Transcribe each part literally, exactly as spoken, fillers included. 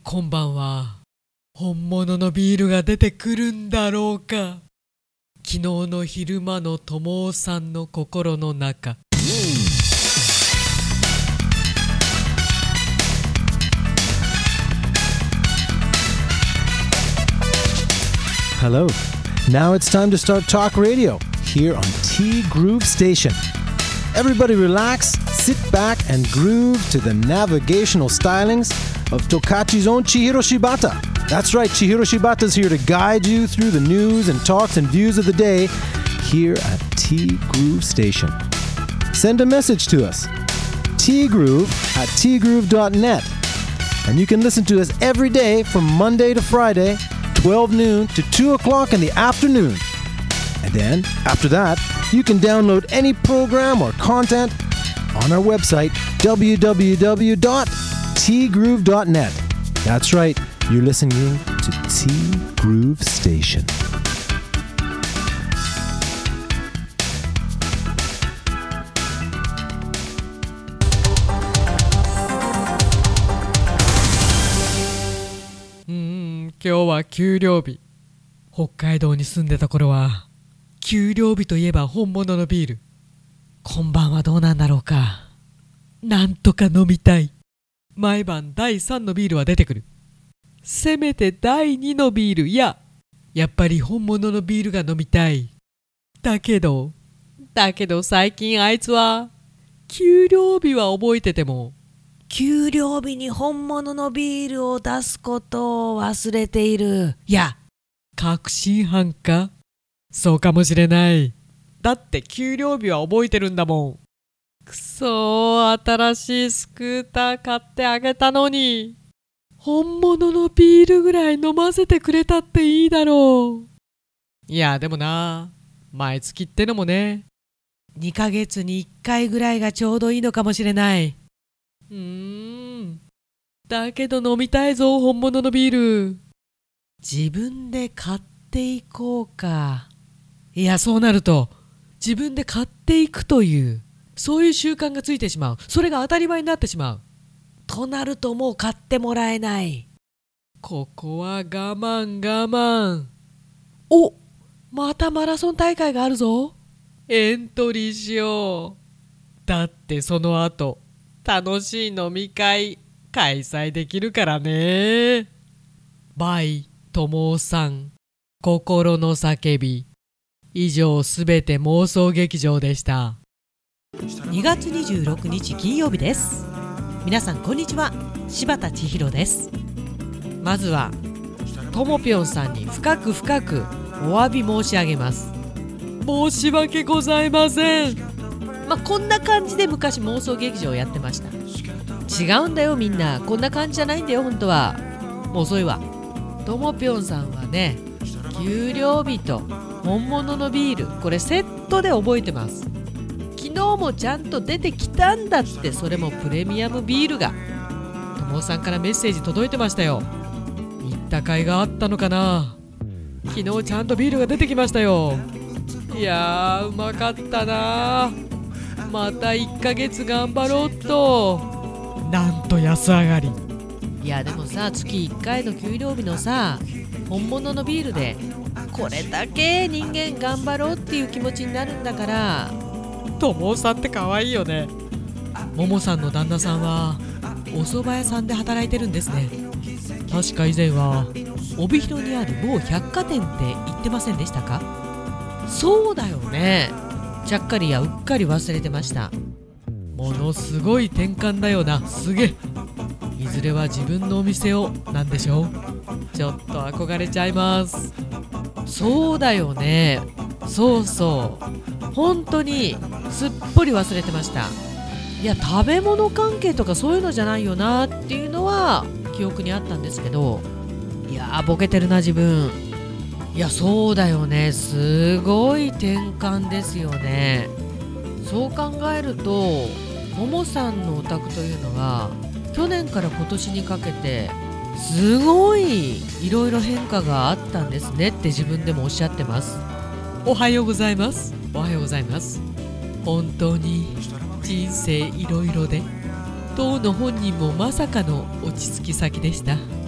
今晩は本物のビールが出てくるんだろうか。昨日の昼間の友さんの心の中。 Hello. Now it's time to start Talk Radio here on T Groove Station. Everybody relax, sit back, and groove to the navigational stylings of Tokachi's own Chihiro Shibata. That's right, Chihiro Shibata's here to guide you through the news and talks and views of the day here at T Groove Station. Send a message to us, tgroove at tgroove dot net. And you can listen to us every day from Monday to Friday, twelve noon to two o'clock in the afternoon. And then, after that, you can download any program or content on our website, w w w dot t groove dot net. That's right, you're listening to T Groove Station. Mm, 今日は給料日。北海道に住んでた頃は給料日といえば本物のビール。今晩はどうなんだろうか。なんとか飲みたい。毎晩だいさんのビールは出てくる。せめてだいにのビール。いや、やっぱり本物のビールが飲みたい。だけどだけど最近あいつは給料日は覚えてても給料日に本物のビールを出すことを忘れている。いや、確信犯か。そうかもしれない。だって給料日は覚えてるんだもん。くそー、新しいスクーター買ってあげたのに本物のビールぐらい飲ませてくれたっていいだろう。いやでもな、毎月ってのもね、にかげつにいっかいぐらいがちょうどいいのかもしれない。うーん、だけど飲みたいぞ、本物のビール。自分で買っていこうか。いや、そうなると自分で買っていくというそういう習慣がついてしまう。それが当たり前になってしまうとなると、もう買ってもらえない。ここは我慢我慢。お、またマラソン大会があるぞ。エントリーしよう。だってその後楽しい飲み会開催できるからね。バイ友さん心の叫び。以上すべて妄想劇場でした。にがつにじゅうろくにち金曜日です。皆さんこんにちは、柴田千尋です。まずはともぴょんさんに深く深くお詫び申し上げます。申し訳ございません。まあこんな感じで昔妄想劇場やってました。違うんだよ、みんなこんな感じじゃないんだよ。本当はもう遅いわ。ともぴょんさんはね、給料日と本物のビール、これセットで覚えてます。昨日もちゃんと出てきたんだって。それもプレミアムビールが。ともさんからメッセージ届いてましたよ。行った甲斐があったのかな。昨日ちゃんとビールが出てきましたよ。いやー、うまかったな。またいっかげつ頑張ろうっと。なんと安上がり。いやでもさ、月いっかいの給料日のさ、本物のビールでこれだけ人間頑張ろうっていう気持ちになるんだから。ともさんって可愛いよね。ももさんの旦那さんはお蕎麦屋さんで働いてるんですね。確か以前は帯広にある某百貨店って言ってませんでしたか。そうだよね。ちゃっかりやうっかり忘れてました。ものすごい転換だよな。すげえ。いずれは自分のお店をなんでしょう。ちょっと憧れちゃいます。そうだよね。そうそう、本当にすっぽり忘れてました。いや食べ物関係とかそういうのじゃないよなっていうのは記憶にあったんですけど、いやーボケてるな自分。いやそうだよね、すごい転換ですよね。そう考えるとももさんのお宅というのは去年から今年にかけてすごいいろいろ変化があったんですねって自分でもおっしゃってます。おはようございます。おはようございます。本当に人生いろいろで当の本人もまさかの落ち着き先でした。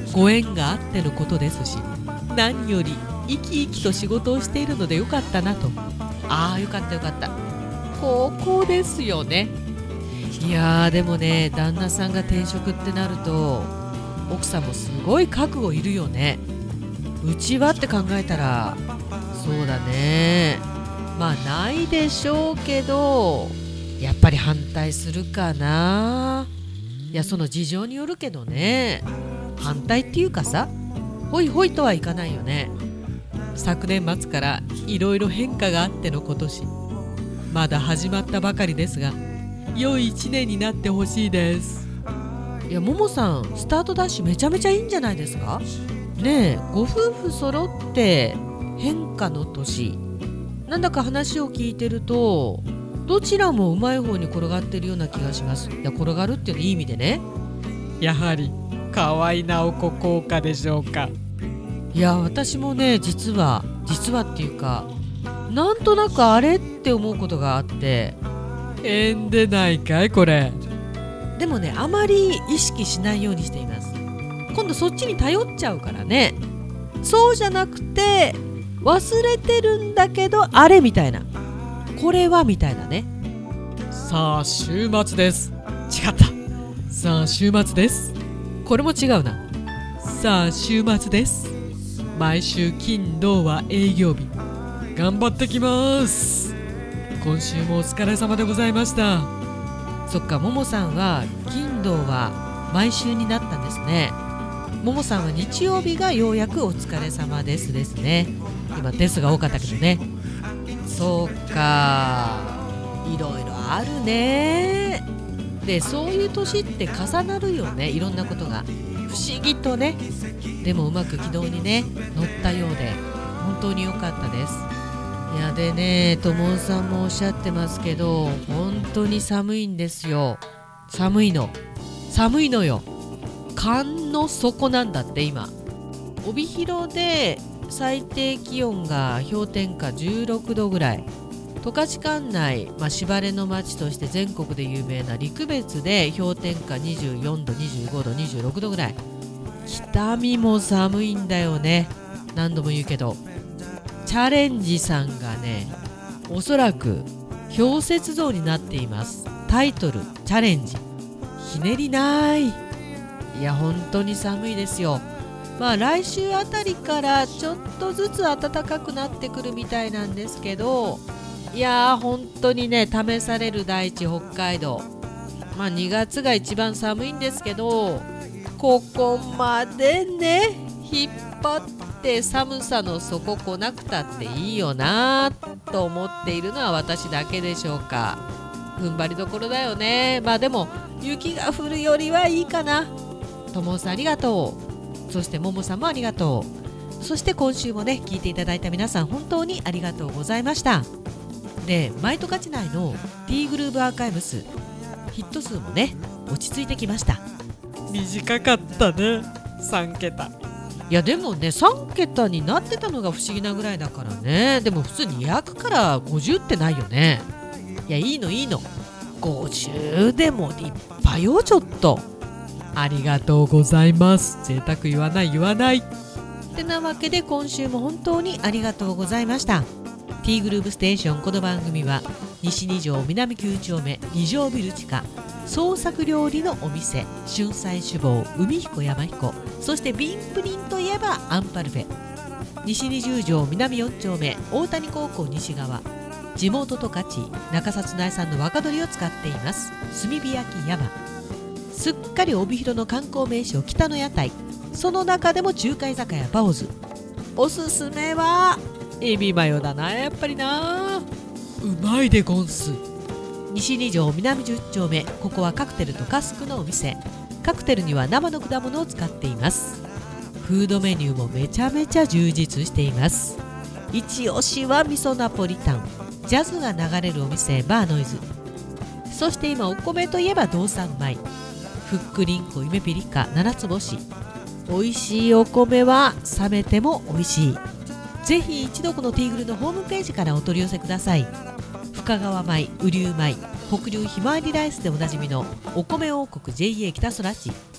ご縁があってのことですし、何より生き生きと仕事をしているのでよかったなと。ああよかったよかった、ここですよね。いやーでもね、旦那さんが転職ってなると奥さんもすごい覚悟いるよね。うちはって考えたらそうだね、まあないでしょうけどやっぱり反対するかな。いやその事情によるけどね、反対っていうかさ、ほいほいとはいかないよね。昨年末からいろいろ変化があっての今年、まだ始まったばかりですが良い一年になってほしいです。いやももさんスタートダッシュめちゃめちゃいいんじゃないですかね。えご夫婦揃って変化の年、なんだか話を聞いてるとどちらもうまい方に転がってるような気がします。いや転がるっていうのいい意味でね。 やはり河合直子効果でしょうか。 いや私もね実は実はっていうかなんとなくあれって思うことがあって、 縁でないかいこれ。 でもねあまり意識しないようにしています。今度そっちに頼っちゃうからね。そうじゃなくて忘れてるんだけどあれみたいな、これはみたいなね。 さあ週末です。違った。さあ週末です。 これも違うな。 さあ週末です。毎週金土は営業日、頑張ってきます。今週もお疲れ様でございました。 そっか、ももさんは金土は毎週になったんですね。ももさんは日曜日がようやくお疲れ様ですですね。今ですが多かったけどね。そうか、いろいろあるね。でそういう年って重なるよね、いろんなことが不思議とね。でもうまく軌道にね乗ったようで本当に良かったです。いやでね、ともんさんもおっしゃってますけど本当に寒いんですよ。寒いの寒いのよ。寒の底なんだって今。帯広で最低気温が氷点下じゅうろくどぐらい、十勝管内、まあ、柴れの町として全国で有名な陸別で氷点下にじゅうよんど、にじゅうごど、にじゅうろくどぐらい。北見も寒いんだよね。何度も言うけどチャレンジさんがねおそらく氷雪像になっています。タイトルチャレンジ、ひねりない。いや本当に寒いですよ。まあ来週あたりからちょっとずつ暖かくなってくるみたいなんですけど、いやー本当にね試される大地北海道。まあにがつが一番寒いんですけど、ここまでね引っ張って寒さの底来なくたっていいよなと思っているのは私だけでしょうか。踏ん張りどころだよね。まあでも雪が降るよりはいいかな。ともさんありがとう。そしてももさんもありがとう。そして今週もね聞いていただいた皆さん本当にありがとうございました。でマイトカチ内の T グルーブアーカイブスヒット数もね落ち着いてきました。 短かったね、さんけた。 いやでもねさんけたになってたのが不思議なぐらいだからね。でも普通にひゃくからごじゅうってないよね。いやいいのいいの、ごじゅうでも立派よ。ちょっとありがとうございます。贅沢言わない言わない。 ってなわけで今週も本当にありがとうございました。 T グループステーション、この番組は西に条南きゅう丁目に条ビル地下創作料理のお店春菜酒坊海彦山彦、そしてビンプリンといえばアンパルフェ、西にじゅう条南よん丁目大谷高校西側、地元十勝中札内産の若鶏を使っています炭火焼き山。すっかり帯広の観光名所北の屋台、その中でも中華居酒屋バオズ。おすすめはエビマヨだな、やっぱりな。 うまいでゴンス。 西に条南じゅう丁目、ここはカクテルとカスクのお店。カクテルには生の果物を使っています。フードメニューもめちゃめちゃ充実しています。一押しは味噌ナポリタン、ジャズが流れるお店バーノイズ。そして今お米といえば道産米、ふっくりんこ夢ピリカ七つ星。美味しいお米は冷めても美味しい。ぜひ一度このティーグルのホームページからお取り寄せください。深川米、雨竜米、北流ひまわりライスでおなじみのお米王国 ジェイエー 北空地。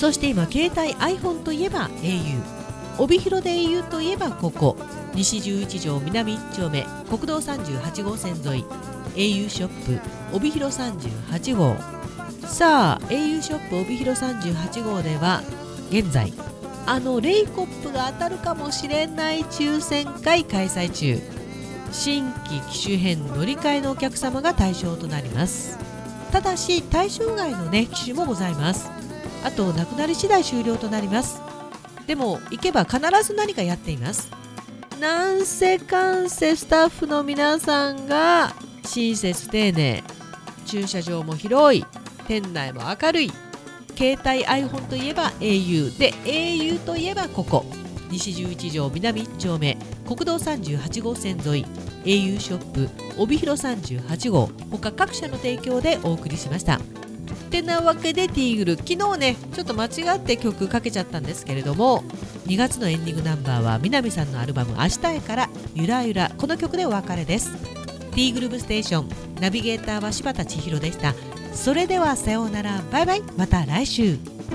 そして今携帯 iPhone といえば au、 帯広で au といえばここ西じゅういち条南いち丁目国道さんじゅうはち号線沿い au ショップ帯広さんじゅうはち号。さあ au ショップ帯広さんじゅうはち号では現在あのレイコップが当たるかもしれない抽選会開催中。新規機種変乗り換えのお客様が対象となります。ただし対象外のね機種もございます。あとなくなり次第終了となります。でも行けば必ず何かやっています。なんせかんせスタッフの皆さんが親切丁寧、駐車場も広い、店内も明るい。携帯 iPhone といえば au で au といえばここ西じゅういち条南いち丁目国道さんじゅうはち号線沿い au ショップ帯広さんじゅうはち号他各社の提供でお送りしました。てなわけでティーグル、昨日ねちょっと間違って曲かけちゃったんですけれども、にがつのエンディングナンバーは南さんのアルバム明日へからゆらゆら、この曲でお別れです。ティーグルーブステーションナビゲーターは柴田千尋でした。それではさようなら、バイバイ、また来週。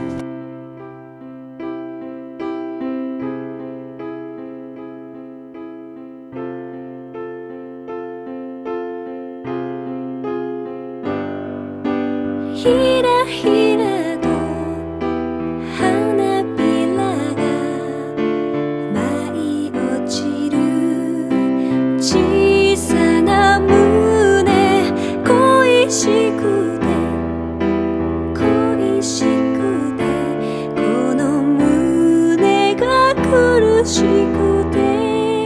ひらひらと花びらが舞い落ちる小さな胸、恋しくて恋しくてこの胸が苦しくて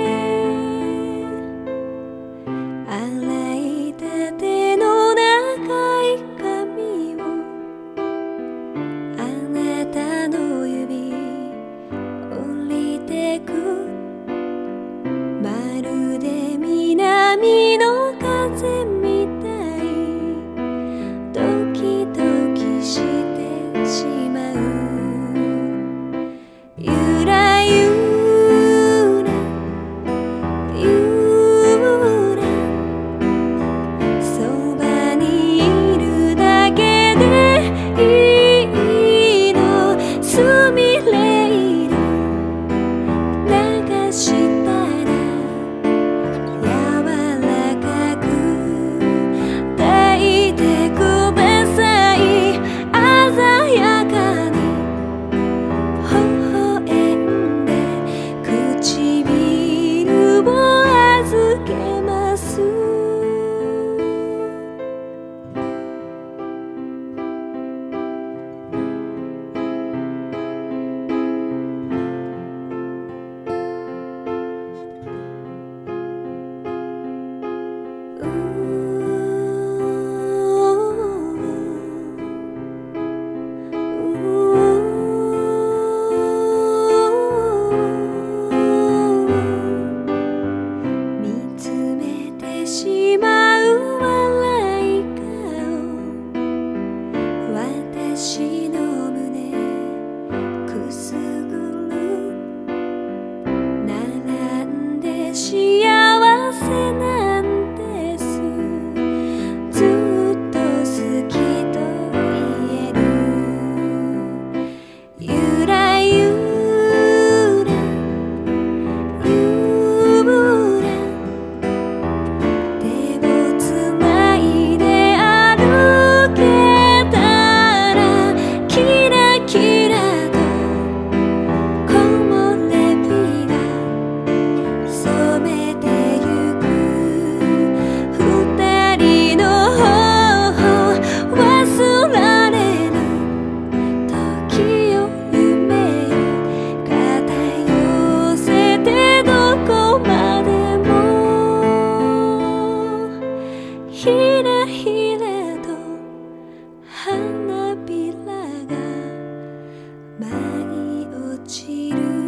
洗いたての長い髪をあなたの指降りてく、まるで南の風みたいドキドキしてしまう。ゆらゆらゆらそばにいるだけでいいの、すみれ色流したら柔らかく抱いてください。鮮やかに微笑んで唇を預けます。見つめてしまう笑い顔、私の胸くすぐる、並んで幸せなんです、ずっと好きと言える。ゆらゆらゆら手をつないで歩けたら、キラキラと木漏れ日が染めてゆく二人の頬、忘られぬ時よ夢よ、肩寄せてどこまでもひらひらと花びらが舞い落ちる。